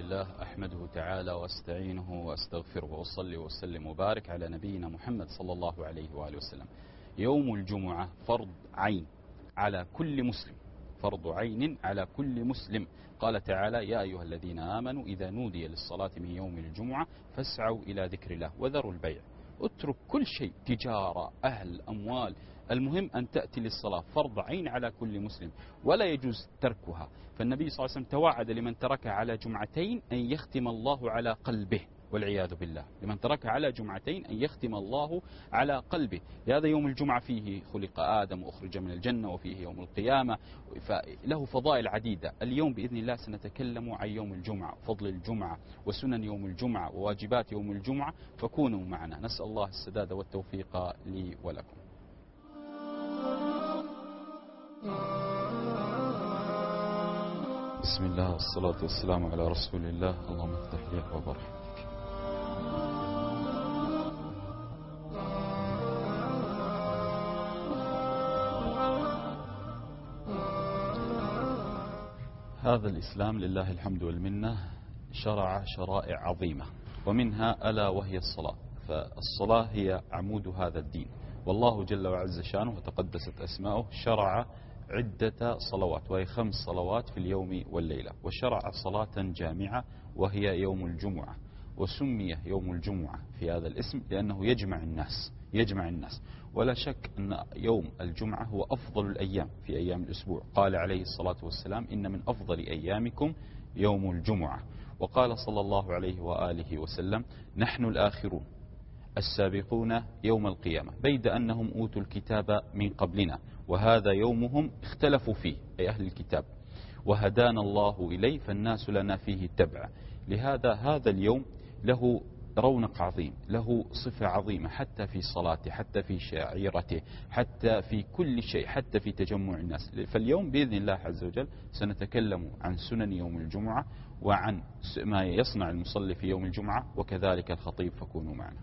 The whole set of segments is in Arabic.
لله أحمده تعالى واستعينه واستغفره وأصلي وأسلم وبارك على نبينا محمد صلى الله عليه وآله وسلم. يوم الجمعة فرض عين على كل مسلم، فرض عين على كل مسلم. قال تعالى: يا أيها الذين آمنوا إذا نودي للصلاة من يوم الجمعة فاسعوا إلى ذكر الله وذروا البيع. اترك كل شيء، تجارة، أهل، أموال، المهم أن تأتي للصلاة، فرض عين على كل مسلم ولا يجوز تركها. فالنبي صلى الله عليه وسلم توعد لمن تركها على جمعتين أن يختم الله على قلبه، والعياذ بالله، لمن تركها على جمعتين أن يختم الله على قلبه. لهذا يوم الجمعة فيه خلق آدم وأخرج من الجنة، وفيه يوم القيامة، فله فضائل عديدة. اليوم بإذن الله سنتكلم عن يوم الجمعة، فضل الجمعة وسنن يوم الجمعة وواجبات يوم الجمعة، فكونوا معنا. نسأل الله السداد والتوفيق لي ولكم. بسم الله والصلاة والسلام على رسول الله. اللهم افتح لي أبواب رحمتك. هذا الإسلام لله الحمد والمنة شرع شرائع عظيمة، ومنها ألا وهي الصلاة. فالصلاة هي عمود هذا الدين، والله جل وعز شانه وتقدست أسماؤه شرع عدة صلوات، وهي 5 صلوات في اليوم والليلة، وشرع صلاة جامعة وهي يوم الجمعة. وسمي يوم الجمعة في هذا الاسم لأنه يجمع الناس. ولا شك أن يوم الجمعة هو أفضل الأيام في أيام الأسبوع. قال عليه الصلاة والسلام: إن من أفضل أيامكم يوم الجمعة. وقال صلى الله عليه وآله وسلم: نحن الآخرون السابقون يوم القيامة، بيد أنهم أوتوا الكتاب من قبلنا، وهذا يومهم اختلفوا فيه، أي أهل الكتاب، وهدانا الله إليه، فالناس لنا فيه تبع. لهذا هذا اليوم له رونق عظيم، له صفة عظيمة، حتى في صلاته، حتى في شعيرته، حتى في كل شيء، حتى في تجمع الناس. فاليوم بإذن الله عز وجل سنتكلم عن سنن يوم الجمعة، وعن ما يصنع المصلي في يوم الجمعة، وكذلك الخطيب، فكونوا معنا.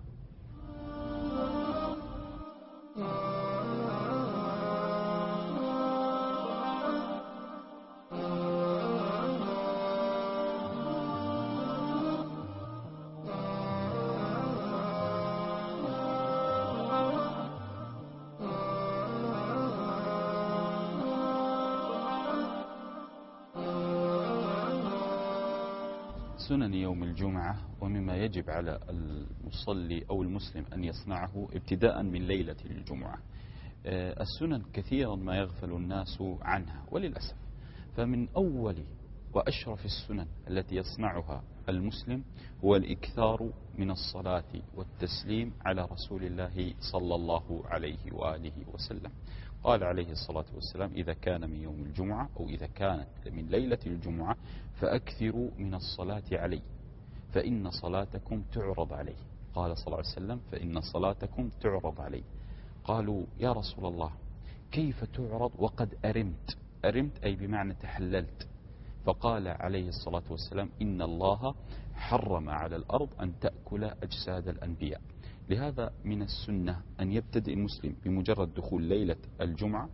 سنن يوم الجمعة، ومما يجب على المصلي أو المسلم أن يصنعه ابتداء من ليلة الجمعة. السنن كثيرا ما يغفل الناس عنها وللأسف. فمن أول وأشرف السنن التي يصنعها المسلم هو الإكثار من الصلاة والتسليم على رسول الله صلى الله عليه وآله وسلم. قال عليه الصلاة والسلام: إذا كان من يوم الجمعة، أو إذا كانت من ليلة الجمعة، فأكثروا من الصلاة علي، فإن صلاتكم تعرض علي. قال صلى الله عليه وسلم: فإن صلاتكم تعرض علي. قالوا: يا رسول الله، كيف تعرض وقد أرمت أي بمعنى تحللت. فقال عليه الصلاة والسلام: إن الله حرم على الأرض أن تأكل أجساد الأنبياء. لهذا من السنة أن يبتدئ المسلم بمجرد دخول ليلة الجمعة،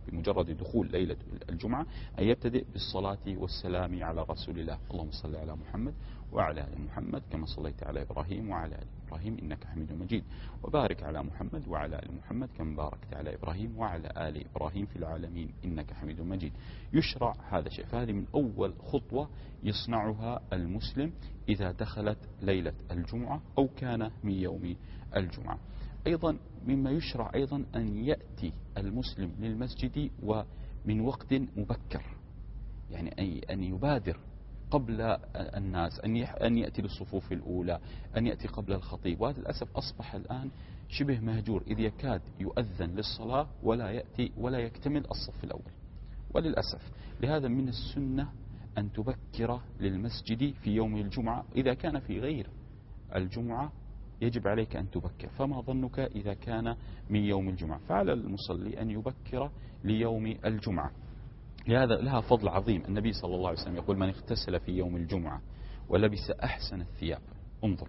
أن يبتدئ بالصلاة والسلام على رسول الله. اللهم صل على محمد وعلى آل محمد كما صليت على إبراهيم وعلى آل إبراهيم إنك حميد مجيد، وبارك على محمد وعلى آل محمد كما باركت على إبراهيم وعلى آل إبراهيم في العالمين إنك حميد مجيد. يشرع هذا الشيء. فهذه من أول خطوة يصنعها المسلم إذا دخلت ليلة الجمعة أو كان من يوم الجمعة. أيضا مما يشرع أيضا أن يأتي المسلم للمسجد ومن وقت مبكر، يعني أن يبادر قبل الناس، أن يأتي للصفوف الأولى، أن يأتي قبل الخطيب. وهذا للأسف أصبح الآن شبه مهجور، إذ يكاد يؤذن للصلاة ولا يأتي ولا يكتمل الصف الأول، وللأسف. لهذا من السنة أن تبكر للمسجد في يوم الجمعة. إذا كان في غير الجمعة يجب عليك أن تبكر، فما ظنك إذا كان من يوم الجمعة؟ فعلى المصلي أن يبكر ليوم الجمعة. لها فضل عظيم. النبي صلى الله عليه وسلم يقول: من اغتسل في يوم الجمعة ولبس أحسن الثياب، انظر،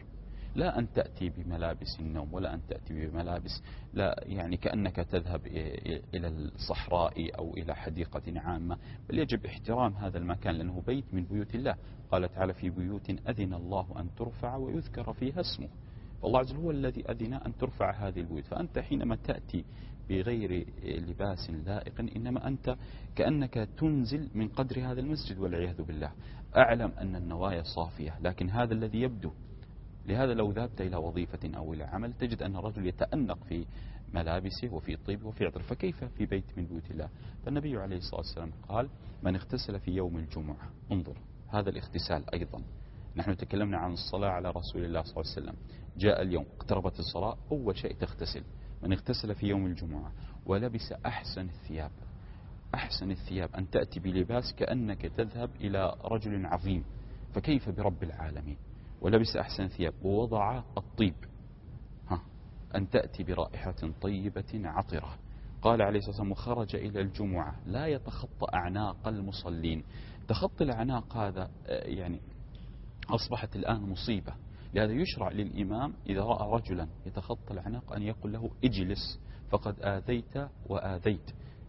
لا أن تأتي بملابس النوم ولا أن تأتي بملابس لا يعني كأنك تذهب إلى الصحراء أو إلى حديقة عامة، بل يجب احترام هذا المكان لأنه بيت من بيوت الله. قال تعالى في بيوت أذن الله أن ترفع ويذكر فيها اسمه، فالله عز وجل هو الذي أذن أن ترفع هذه البيوت. فأنت حينما تأتي بغير لباس لائق إنما أنت كأنك تنزل من قدر هذا المسجد والعياذ بالله. أعلم أن النوايا صافية، لكن هذا الذي يبدو. لهذا لو ذهبت إلى وظيفة أو إلى عمل تجد أن الرجل يتأنق في ملابسه وفي طيبه وفي عطره، فكيف في بيت من بيوت الله؟ فالنبي عليه الصلاة والسلام قال من اغتسل في يوم الجمعة، انظر هذا الاغتسال أيضا. نحن تكلمنا عن الصلاة على رسول الله صلى الله عليه وسلم، جاء اليوم اقتربت الصلاة أول شيء تغتسل. من اغتسل في يوم الجمعة ولبس أحسن الثياب، أحسن الثياب أن تأتي بلباس كأنك تذهب إلى رجل عظيم، فكيف برب العالمين؟ ولبس أحسن ثياب ووضع الطيب، أن تأتي برائحة طيبة عطرة. قال عليه الصلاة والسلام وخرج إلى الجمعة لا يتخطى أعناق المصلين. تخطي الأعناق هذا يعني أصبحت الآن مصيبة. لهذا يشرع للإمام إذا رأى رجلا يتخطى الأعناق أن يقول له اجلس فقد آذيت وآذيت.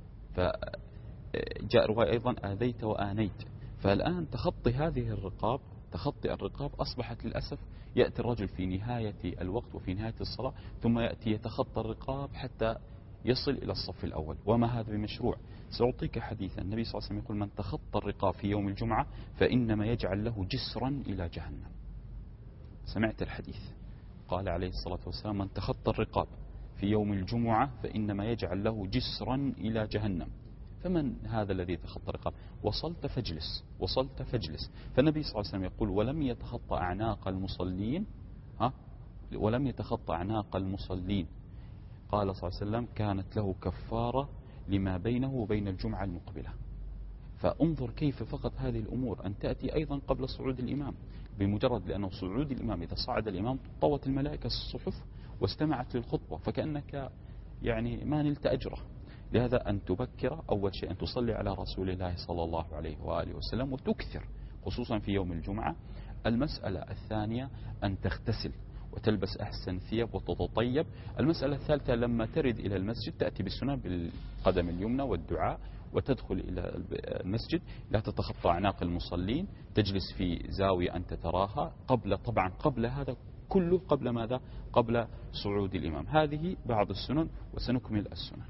فجاء رواية أيضا آذيت وآنيت. فالآن تخطي هذه الرقاب، تخطي الرقاب أصبحت للأسف يأتي الرجل في نهاية الوقت وفي نهاية الصلاة ثم يأتي يتخطى الرقاب حتى يصل إلى الصف الأول، وما هذا بمشروع. سأعطيك حديثا النبي صلى الله عليه وسلم يقول من تخطى الرقاب في يوم الجمعة فإنما يجعل له جسرا إلى جهنم. سمعت الحديث؟ قال عليه الصلاة والسلام من تخطى الرقاب في يوم الجمعة فإنما يجعل له جسرا إلى جهنم. فمن هذا الذي تخطى الرقاب؟ وصلت فاجلس، وصلت فاجلس. فالنبي صلى الله عليه وسلم يقول ولم يتخطى أعناق المصلين، ولم يتخطى أعناق المصلين. قال صلى الله عليه وسلم كانت له كفارة لما بينه وبين الجمعة المقبلة. فانظر كيف فقط هذه الأمور أن تأتي أيضا قبل صعود الإمام، بمجرد لأنه صعود الإمام إذا صعد الإمام طوت الملائكة الصحف واستمعت للخطبة فكأنك يعني ما نلت أجره. لهذا أن تبكر، أول شيء أن تصلي على رسول الله صلى الله عليه وآله وسلم وتكثر خصوصا في يوم الجمعة. المسألة الثانية أن تغتسل وتلبس أحسن ثياب وتتطيب. المسألة الثالثة لما ترد إلى المسجد تأتي بالسنة بالقدم اليمنى والدعاء وتدخل إلى المسجد، لا تتخطى أعناق المصلين، تجلس في زاوية أنت تراها طبعا قبل هذا كله، قبل ماذا؟ قبل صعود الإمام. هذه بعض السنن وسنكمل السنن.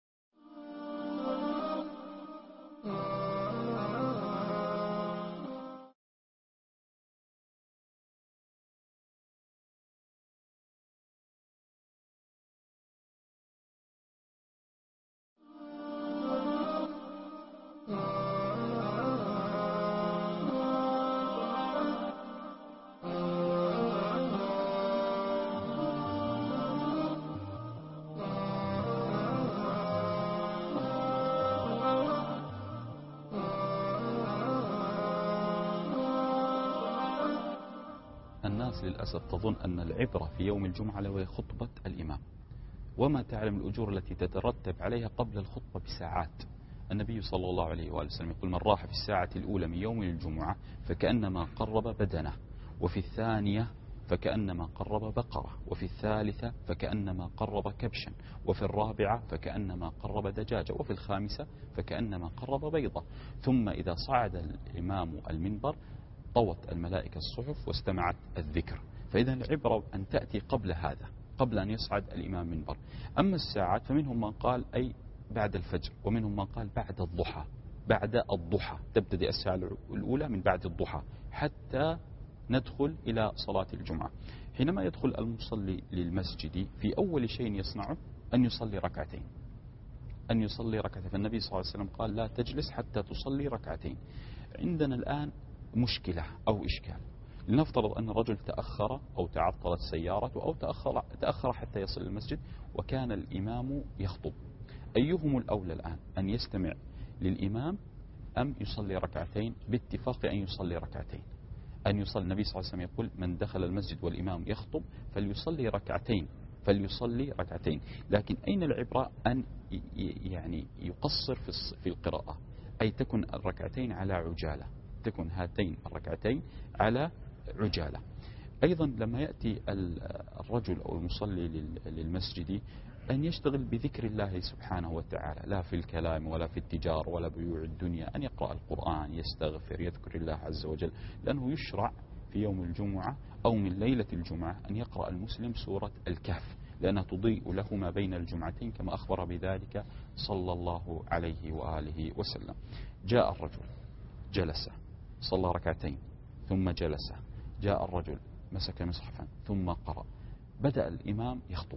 الناس للأسف تظن أن العبرة في يوم الجمعة هي خطبة الإمام، وما تعلم الأجور التي تترتب عليها قبل الخطبة بساعات. النبي صلى الله عليه وآله وسلم يقول من راح في الساعة الأولى من يوم الجمعة فكأنما قرب بدنه، وفي الثانية فكأنما قرب بقرة، وفي الثالثة فكأنما قرب كبشا، وفي الرابعة فكأنما قرب دجاجة، وفي الخامسة فكأنما قرب بيضة. ثم إذا صعد الإمام المنبر طوت الملائكة الصحف واستمعت الذكر. فإذا العبرة أن تأتي قبل هذا، قبل أن يصعد الإمام منبر. أما الساعات فمنهم من قال أي بعد الفجر، ومنهم من قال بعد الضحى. بعد الضحى تبتدئ الساعة الأولى من بعد الضحى حتى ندخل إلى صلاة الجمعة. حينما يدخل المصلي للمسجد في أول شيء يصنعه أن يصلي ركعتين، أن يصلي ركعتين. فالنبي صلى الله عليه وسلم قال لا تجلس حتى تصلي ركعتين. عندنا الآن مشكلة أو إشكال. لنفترض أن الرجل تأخر أو تعطلت سيارته أو تأخر حتى يصل المسجد وكان الإمام يخطب. أيهم الأولى الآن أن يستمع للإمام أم يصلي ركعتين؟ باتفاق أن يصلي ركعتين. أن يصلي. النبي صلى الله عليه وسلم يقول من دخل المسجد والإمام يخطب فليصلي ركعتين، فليصلي ركعتين. لكن أين العبرة؟ أن يعني يقصر في القراءة، أي تكن الركعتين على عجالة، تكن هاتين الركعتين على عجالة. أيضا لما يأتي الرجل أو المصلي للمسجد أن يشتغل بذكر الله سبحانه وتعالى، لا في الكلام ولا في التجار ولا بيوع الدنيا، أن يقرأ القرآن، يستغفر، يذكر الله عز وجل. لأنه يشرع في يوم الجمعة أو من ليلة الجمعة أن يقرأ المسلم سورة الكهف، لأنها تضيء له ما بين الجمعتين كما أخبر بذلك صلى الله عليه وآله وسلم. جاء الرجل جلس صلى ركعتين ثم جلس، جاء الرجل مسك مصحفا ثم قرأ، بدأ الإمام يخطب.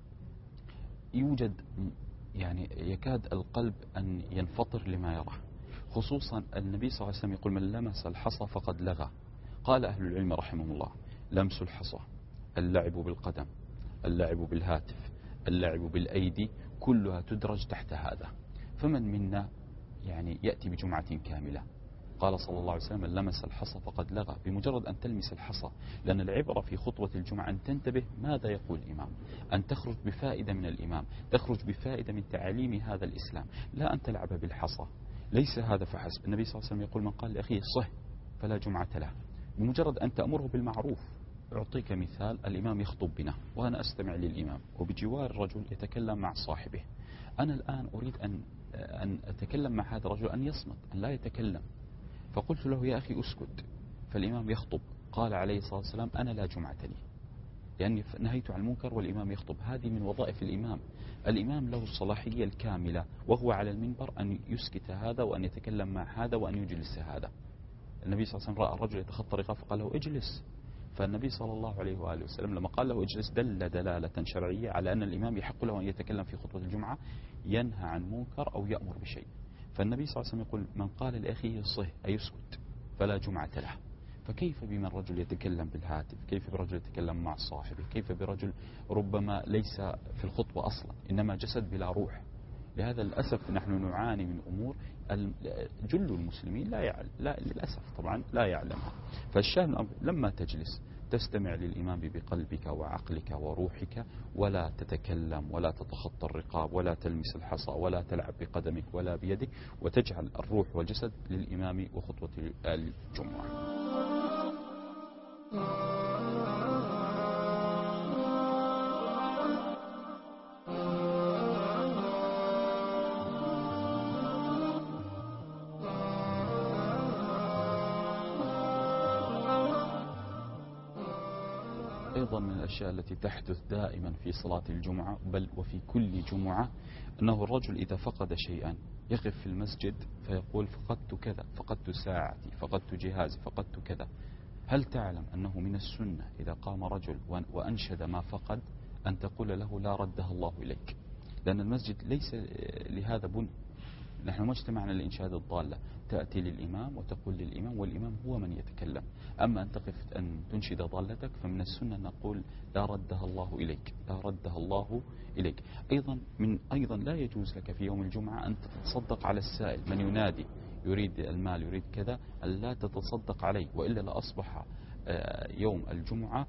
يوجد يعني يكاد القلب أن ينفطر لما يراه، خصوصا النبي صلى الله عليه وسلم يقول من لمس الحصى فقد لغى. قال أهل العلم رحمهم الله لمس الحصى، اللعب بالقدم، اللعب بالهاتف، اللعب بالأيدي، كلها تدرج تحت هذا. فمن منا يعني يأتي بجمعة كاملة؟ قال صلى الله عليه وسلم من لمس الحصى فقد لغى، بمجرد أن تلمس الحصى. لأن العبرة في خطوة الجمعة أن تنتبه ماذا يقول الإمام، أن تخرج بفائدة من الإمام، تخرج بفائدة من تعاليم هذا الإسلام، لا أن تلعب بالحصى. ليس هذا فحسب. النبي صلى الله عليه وسلم يقول من قال لأخيه صه فلا جمعة له. بمجرد أن تأمره بالمعروف. أعطيك مثال، الإمام يخطب بنا وأنا أستمع للإمام وبجوار الرجل يتكلم مع صاحبه. أنا الآن أريد أن أتكلم مع هذا الرجل أن يصمت، أن لا يتكلم. فقلت له يا أخي أسكت، فالإمام يخطب. قال عليه الصلاة والسلام أنا لا جمعة لي، لأني نهيت عن المنكر والإمام يخطب. هذه من وظائف الإمام. الإمام له الصلاحية الكاملة وهو على المنبر أن يسكت هذا وأن يتكلم مع هذا وأن يجلس هذا. النبي صلى الله عليه وسلم رأى الرجل يتخطى رقاب فقال له اجلس. فالنبي صلى الله عليه وآله وسلم لما قال له اجلس دل دلالة شرعية على أن الإمام يحق له أن يتكلم في خطبة الجمعة، ينهى عن منكر أو يأمر بشيء. فالنبي صلى الله عليه وسلم يقول من قال لأخيه صه أي اسكت فلا جمعة له. فكيف بمن رجل يتكلم بالهاتف؟ كيف برجل يتكلم مع صاحبه؟ كيف برجل ربما ليس في الخطبة أصلا إنما جسد بلا روح؟ لهذا للأسف نحن نعاني من أمور جل المسلمين لا للأسف طبعا لا يعلمها. فالشاهد لما تجلس تستمع للإمام بقلبك وعقلك وروحك، ولا تتكلم ولا تتخطى الرقاب ولا تلمس الحصى ولا تلعب بقدمك ولا بيدك، وتجعل الروح والجسد للإمام وخطوة الجمعة. أيضا من الأشياء التي تحدث دائما في صلاة الجمعة بل وفي كل جمعة أنه الرجل إذا فقد شيئا يقف في المسجد فيقول فقدت كذا، فقدت ساعتي، فقدت جهازي، فقدت كذا. هل تعلم أنه من السنة إذا قام رجل وأنشد ما فقد أن تقول له لا ردها الله إليك؟ لأن المسجد ليس لهذا بني. نحن ما اجتمعنا لإنشاد الضالة. تأتي للإمام وتقول للإمام والإمام هو من يتكلم. أما أن تقف أن تنشد ضالتك فمن السنة نقول لا ردها الله إليك، لا ردها الله إليك. أيضا لا يجوز لك في يوم الجمعة أن تتصدق على السائل، من ينادي يريد المال يريد كذا، أن لا تتصدق عليه، وإلا لأصبح يوم الجمعة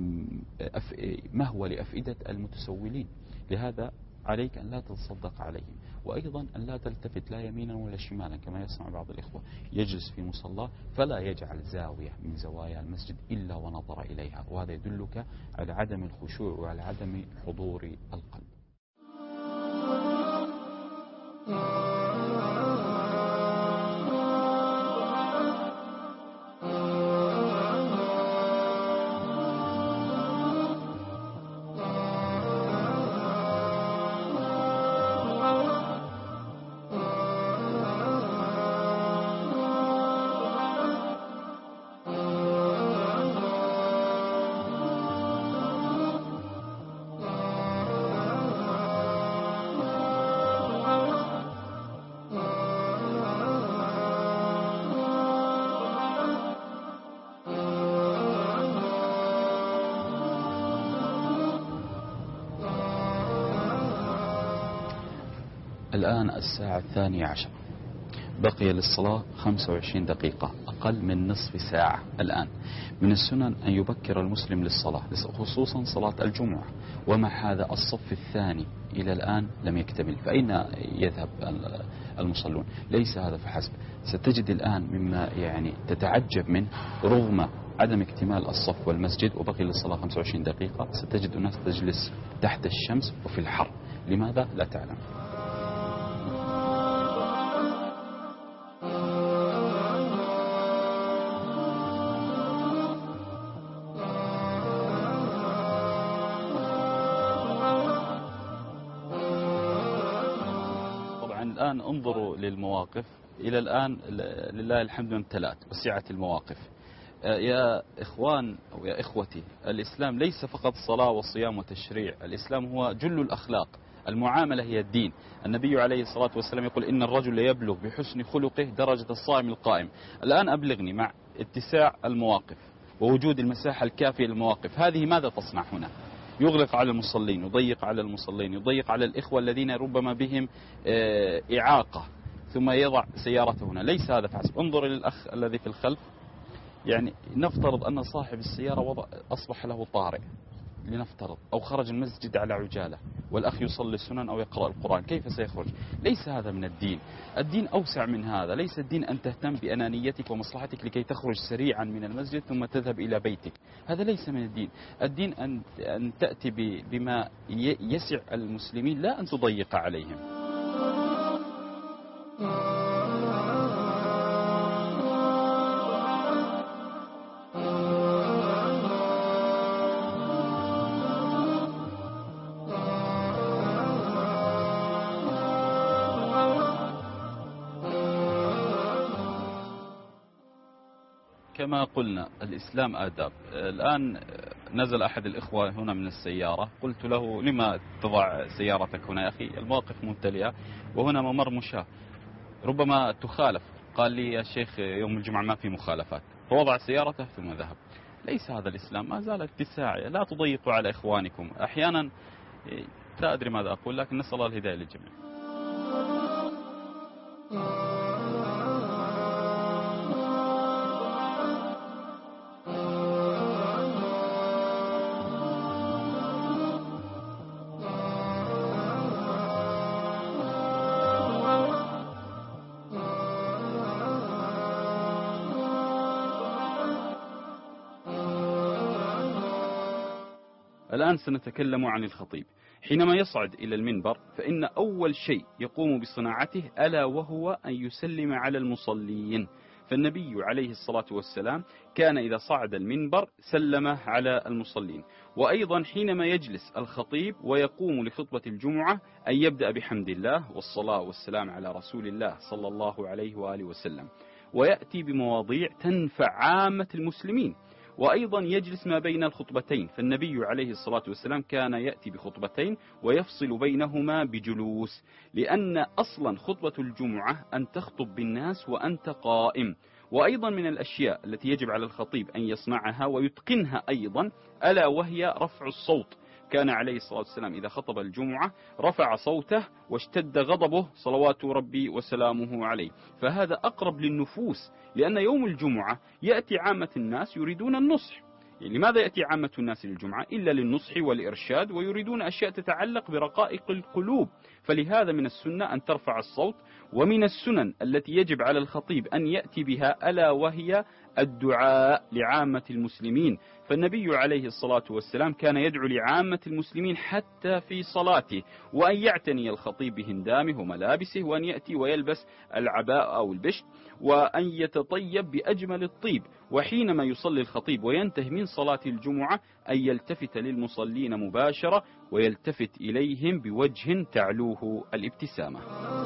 مهوى لأفئدة المتسولين. لهذا عليك أن لا تتصدق عليهم، وأيضا أن لا تلتفت لا يمينا ولا شمالا كما يصنع بعض الإخوة. يجلس في مصلاه فلا يجعل زاوية من زوايا المسجد إلا ونظر إليها، وهذا يدلك على عدم الخشوع وعلى عدم حضور القلب. الآن الساعة 12، بقي للصلاة 25 دقيقة، أقل من نصف ساعة. الآن من السنن أن يبكر المسلم للصلاة، خصوصا صلاة الجمعة. ومع هذا الصف الثاني إلى الآن لم يكتمل، فأين يذهب المصلون؟ ليس هذا فحسب. ستجد الآن مما يعني تتعجب منه، رغم عدم اكتمال الصف والمسجد وبقي للصلاة 25 دقيقة، ستجد الناس تجلس تحت الشمس وفي الحر. لماذا؟ لا تعلم. الآن انظروا للمواقف. إلى الآن لله الحمد امتلأت وسعت المواقف. يا إخوان أو يا إخوتي، الإسلام ليس فقط صلاة وصيام وتشريع، الإسلام هو جل الأخلاق. المعاملة هي الدين. النبي عليه الصلاة والسلام يقول إن الرجل يبلغ بحسن خلقه درجة الصائم القائم. الآن أبلغني، مع اتساع المواقف ووجود المساحة الكافية للمواقف، هذه ماذا تصنع هنا؟ يغلق على المصلين، يضيق على المصلين، يضيق على الإخوة الذين ربما بهم إعاقة، ثم يضع سيارته هنا. ليس هذا فحسب. انظر إلى الأخ الذي في الخلف، يعني نفترض أن صاحب السيارة أصبح له طارئ، لنفترض، أو خرج المسجد على عجالة، والأخ يصلي السنن أو يقرأ القرآن، كيف سيخرج؟ ليس هذا من الدين. الدين أوسع من هذا. ليس الدين أن تهتم بأنانيتك ومصلحتك لكي تخرج سريعا من المسجد ثم تذهب إلى بيتك. هذا ليس من الدين. الدين أن تأتي بما يسع المسلمين، لا أن تضيق عليهم. كما قلنا الإسلام آداب. الآن نزل أحد الإخوة هنا من السيارة، قلت له لما تضع سيارتك هنا يا أخي؟ المواقف ممتلئة وهنا ممر مشاة، ربما تخالف. قال لي يا شيخ يوم الجمعة ما في مخالفات، فوضع سيارته ثم ذهب. ليس هذا الإسلام، ما زال اتساع. لا تضيقوا على إخوانكم. أحيانا لا أدري ماذا أقول، لكن نسأل الله الهداية للجميع. الآن سنتكلم عن الخطيب. حينما يصعد إلى المنبر فإن أول شيء يقوم بصناعته ألا وهو أن يسلم على المصلين. فالنبي عليه الصلاة والسلام كان إذا صعد المنبر سلم على المصلين. وأيضا حينما يجلس الخطيب ويقوم لخطبة الجمعة أن يبدأ بحمد الله والصلاة والسلام على رسول الله صلى الله عليه وآله وسلم، ويأتي بمواضيع تنفع عامة المسلمين. وأيضا يجلس ما بين الخطبتين، فالنبي عليه الصلاة والسلام كان يأتي بخطبتين ويفصل بينهما بجلوس، لأن أصلا خطبة الجمعة أن تخطب بالناس وأنت قائم. وأيضا من الأشياء التي يجب على الخطيب أن يصنعها ويتقنها أيضا ألا وهي رفع الصوت. كان عليه الصلاة والسلام إذا خطب الجمعة رفع صوته واشتد غضبه صلوات ربي وسلامه عليه. فهذا أقرب للنفوس، لأن يوم الجمعة يأتي عامة الناس يريدون النصح. لماذا يأتي عامة الناس للجمعة؟ إلا للنصح والإرشاد، ويريدون أشياء تتعلق برقائق القلوب. فلهذا من السنة أن ترفع الصوت. ومن السنن التي يجب على الخطيب أن يأتي بها ألا وهي الدعاء لعامة المسلمين. فالنبي عليه الصلاة والسلام كان يدعو لعامة المسلمين حتى في صلاته. وأن يعتني الخطيب بهندامه وملابسه، وأن يأتي ويلبس العباء أو البشت، وأن يتطيب بأجمل الطيب. وحينما يصلي الخطيب وينتهي من صلاة الجمعة أن يلتفت للمصلين مباشرة ويلتفت إليهم بوجه تعلوه الابتسامة.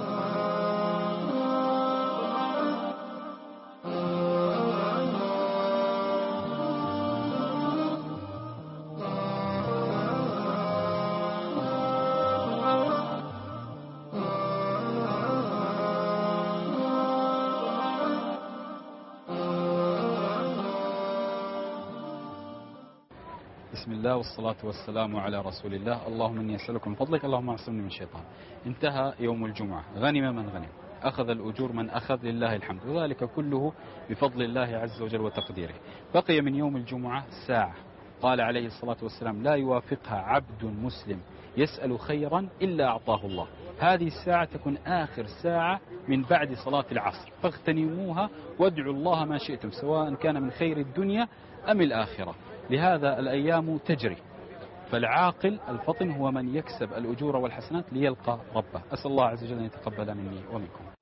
بسم الله والصلاة والسلام على رسول الله. اللهم إني أسألك من فضلك، اللهم اعصمني من الشيطان. انتهى يوم الجمعة، غنم من غنم، أخذ الأجور من أخذ، لله الحمد، وذلك كله بفضل الله عز وجل وتقديره. بقي من يوم الجمعة ساعة، قال عليه الصلاة والسلام لا يوافقها عبد مسلم يسأل خيرا إلا أعطاه الله. هذه الساعة تكون آخر ساعة من بعد صلاة العصر، فاغتنموها وادعوا الله ما شئتم، سواء كان من خير الدنيا أم الآخرة. لهذا الأيام تجري، فالعاقل الفطن هو من يكسب الأجور والحسنات ليلقى ربه. أسأل الله عز وجل أن يتقبل مني ومنكم.